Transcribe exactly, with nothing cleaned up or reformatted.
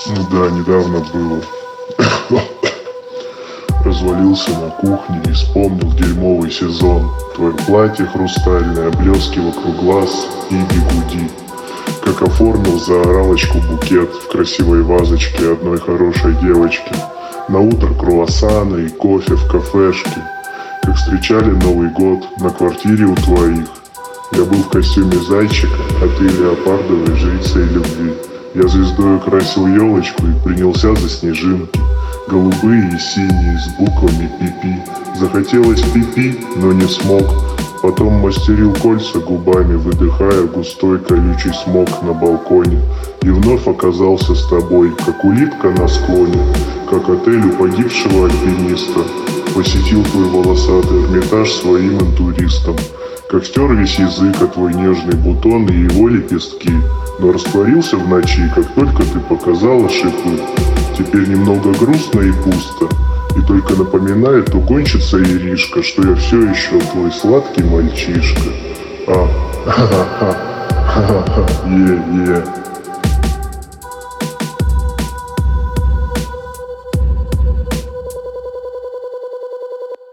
Ну да, недавно было. Развалился на кухне и вспомнил дерьмовый сезон. Твое платье хрустальное, блески вокруг глаз и бигуди. Как оформил за оралочку букет в красивой вазочке одной хорошей девочки. На утро круассаны и кофе в кафешке. Как встречали Новый год на квартире у твоих. Я был в костюме зайчика, а ты леопардовой жрицей любви. Я звездой украсил елочку и принялся за снежинки. Голубые и синие с буквами пи-пи. Захотелось пи-пи, но не смог. Потом мастерил кольца губами, выдыхая густой колючий смог на балконе. И вновь оказался с тобой, как улитка на склоне, как отель у погибшего альпиниста. Посетил твой волосатый Эрмитаж своим интуристом. Как стер весь язык, а твой нежный бутон и его лепестки. Но растворился в ночи, как только ты показала шипы. Теперь немного грустно и пусто. И только напоминает угонщица Иришка, что я все еще твой сладкий мальчишка. А, ха-ха-ха, ха-ха-ха, е-е.